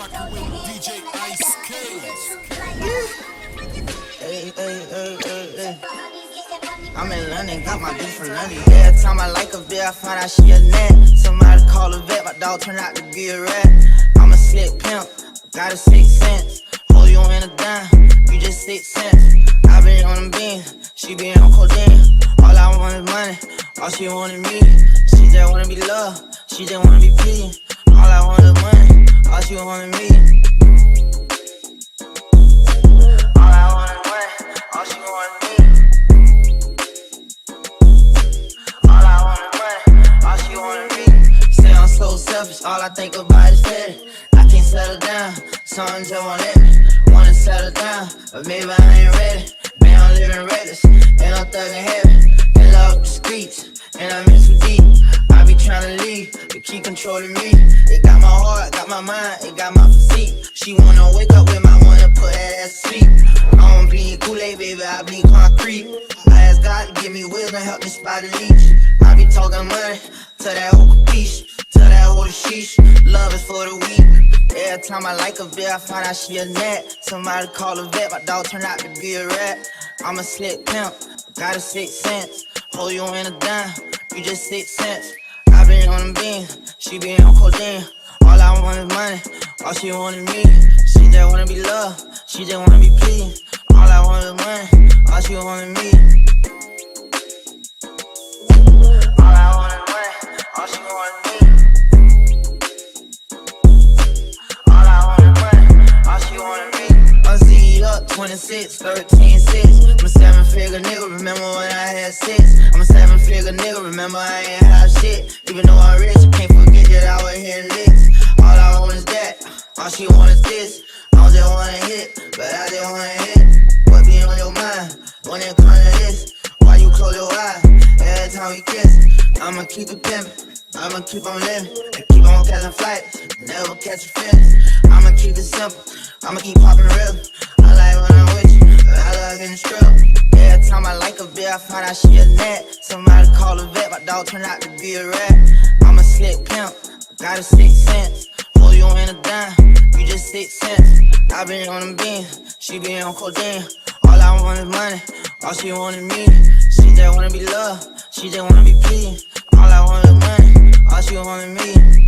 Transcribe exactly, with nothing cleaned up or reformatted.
rockin' with D J Ice K. Hey, hey, hey, hey, hey. I'm in London, got my beef from London. Every time I like a bitch, I find out she a net. Somebody call a vet, my dog turned out to be a rat. I'm a slick pimp, got a six cents. Hold you in a dime, you just six cents. I been on them beans, she been on codeine. All I want is money, all she want is me. She just wanna be loved, she just wanna be pleased. All I want is money, all she want is me. All I want is money, all she want is me. All I want is money, all she want is me. Say I'm so selfish, all I think about is steady. I can't settle down, someone just won't let me. Wanna settle down, but maybe I ain't ready. Man, I'm living reckless, and I'm thugging heavy. In love with the streets, and I'm in too deep. I be tryna leave, but keep controlling me. It got my heart, got my mind, it got my physique. She wanna wake up with my wanna put that ass to sleep. I don't bleed Kool-Aid, baby, I bleed concrete. I ask God to give me wisdom, help me spot the leech. I be talking money to that old capiche, to that old sheesh. Love is for the weak. Every time I like a bitch, I find out she a net. Somebody call a vet, my dog turned out to be a rat. I'm a slick pimp, got a six cents. Hold you in a dime, you just six cents. I been on them beans, she been on codeine. All I want is money, all she want is me. She just wanna be loved, she just wanna be pleased. All I want is money, all she want is me. All I want is money, all she want is me. All I want is money, all she want is me. I'm Z up, twenty-six, thirteen, six. I'm a seven figure nigga, remember when I had six. I'm a seven figure nigga, remember I ain't have shit. Even though I'm rich, can't forget that I was hitting licks. All I want is that, all she want is this. I don't just wanna hit, but I just wanna hit. What be on your mind, when it comes to this? Why you close your eyes, every time we kiss? I'ma keep it pimpin', I'ma keep on living, and keep on catching flights, never catch a feelings. I'ma keep it simple, I'ma keep poppin' real. I like when I'm with you, but I love getting stripped. Every time I like a bitch, I find out she a net. Somebody call a vet, my dog turned out to be a rat. I'm a slick pimp, got a six cents. Hold you in a dime, you just six cents. I been on them beans, she been on codeine. All I want is money, all she want is me. She just wanna be loved, she just wanna be pleased. All I want is money, all she want is me.